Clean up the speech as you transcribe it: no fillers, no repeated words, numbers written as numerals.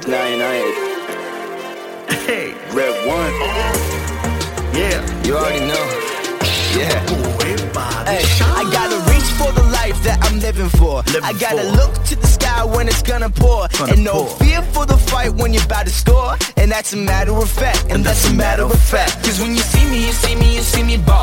98. Hey, Red One. yeah. You already know. Yeah. Hey, I gotta reach for the life that I'm living for. I gotta look to the sky when it's gonna pour. And no fear for the fight when you're about to score. And that's a matter of fact. And that's a matter of fact. Cause when you see me, you see me, you see me